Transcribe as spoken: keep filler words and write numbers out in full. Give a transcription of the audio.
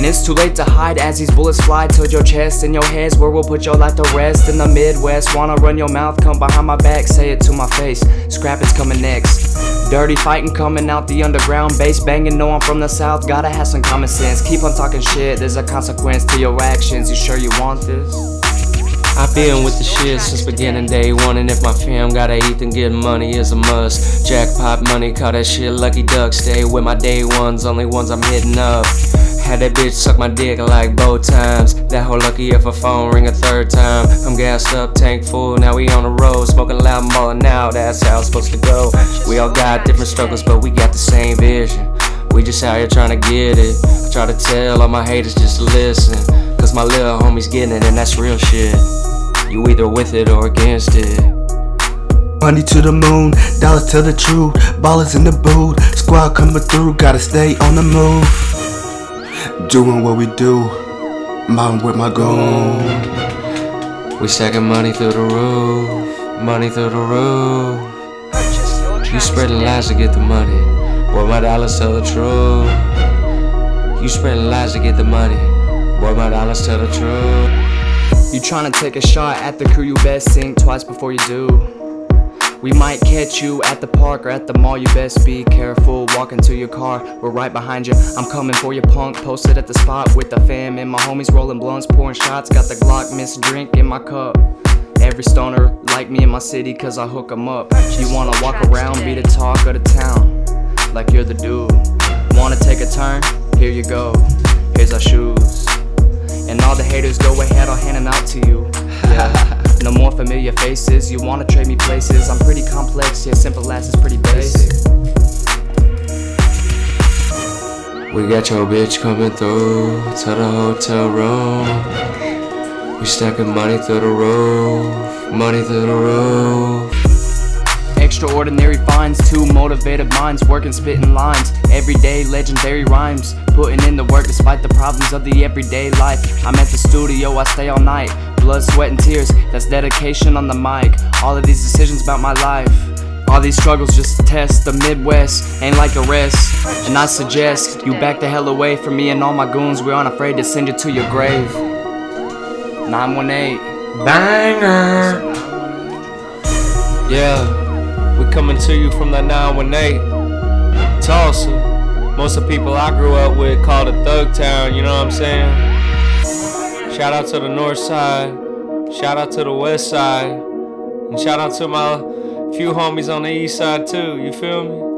it's too late to hide as these bullets fly to your chest. In your head's where we'll put your life to rest. In the Midwest, wanna run your mouth, come behind my back, say it to my face. Scrapping's coming next. Dirty fighting coming out the underground, bass banging, know I'm from the south, gotta have some common sense. Keep on talking shit, there's a consequence to your actions. You sure you want this? I've been with the shit since beginning day one, and if my fam gotta eat, then getting money is a must. Jackpot money, call that shit lucky duck. Stay with my day ones, only ones I'm hitting up. Had that bitch suck my dick like both times. That whole lucky if a phone ring a third time. I'm gassed up, tank full, now we on the road. Smoking loud and ballin' out, that's how it's supposed to go. We all got different struggles, but we got the same vision. We just out here trying to get it. I try to tell all my haters just to listen, cause my little homie's getting it, and that's real shit. You either with it or against it. Money to the moon, dollars tell the truth. Ballers in the booth, squad coming through. Gotta stay on the move, doing what we do, mountain with my goon. We stacking money through the roof, money through the roof. You spreading lies to get the money, boy my dollars tell the truth. You spreading lies to get the money, boy my dollars tell the truth. You tryna take a shot at the crew, you best think twice before you do. We might catch you at the park or at the mall, you best be careful. Walk into your car, we're right behind you. I'm coming for you, punk, posted at the spot with the fam and my homies rolling blunts, pouring shots. Got the Glock mist drink in my cup. Every stoner like me in my city, cause I hook 'em up. You wanna walk around, be the talk of the town, like you're the dude. Wanna take a turn? Here you go, here's our shoes. And all the haters go ahead, I'll hand them out to you. Yeah. No more familiar faces, you wanna trade me places. I'm pretty complex, yeah, simple ass is pretty basic. We got your bitch coming through to the hotel room. We stacking money through the roof, money through the roof. Extraordinary finds, two motivated minds, working, spitting lines. Everyday legendary rhymes, putting in the work despite the problems of the everyday life. I'm at the studio, I stay all night. Blood, sweat, and tears, that's dedication on the mic. All of these decisions about my life, all these struggles just test. The Midwest ain't like the rest, and I suggest you back the hell away from me and all my goons. We're unafraid to send you to your grave. nine one eight Banger. Yeah, we coming to you from the nine one eight Tulsa. Most of the people I grew up with called it Thug Town, you know what I'm saying? Shout out to the north side, shout out to the west side, and shout out to my few homies on the east side too, you feel me?